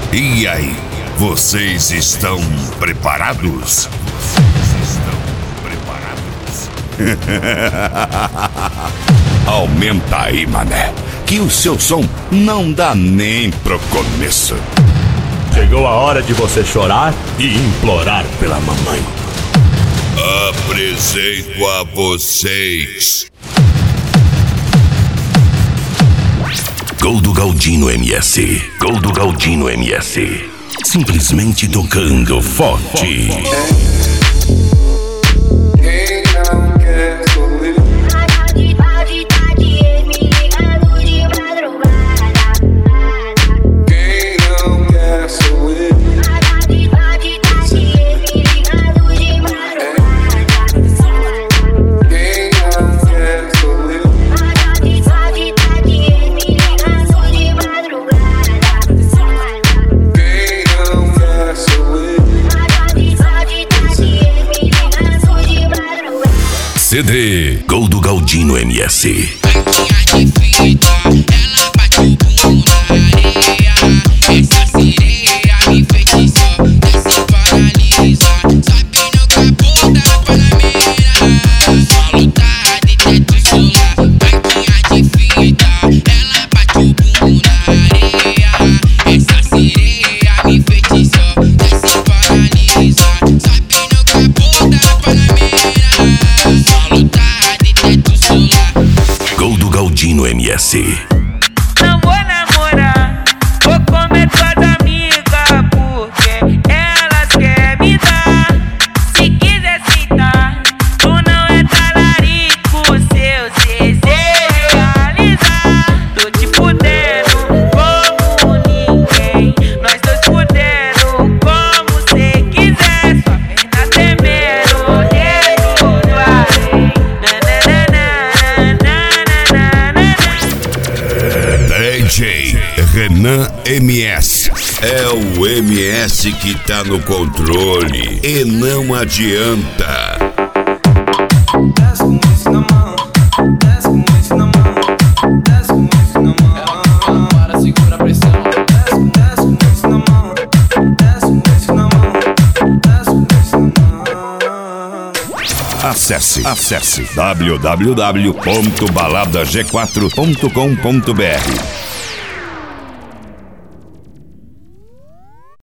E aí, vocês estão preparados? Aumenta aí, mané, que o seu som não dá nem pro começo. Chegou a hora de você chorar e implorar pela mamãe. Apresento a vocês Gol do Galdino MS. Gol do Galdino MS. Simplesmente tocando forte. CD Gol do Galdino MS. Gol do Galdino MS. Não vou namorar, vou comer tuas amigas, porque elas querem me dar. Se quiser sentar, tu não é talarico, seus desejos realizar. Tô te fudendo como ninguém, nós dois fudendo como cê quiser. Sua perna tremendo, dedo do além. DJ Renan MS. É o MS que tá no controle e não adianta. Desce com isso na mão, desce com isso na mão, desce com isso na mão. Ela não para, segura a pressão. Desce com isso na mão, desce com isso na mão, desce com isso na mão. Acesse www.baladag4.com.br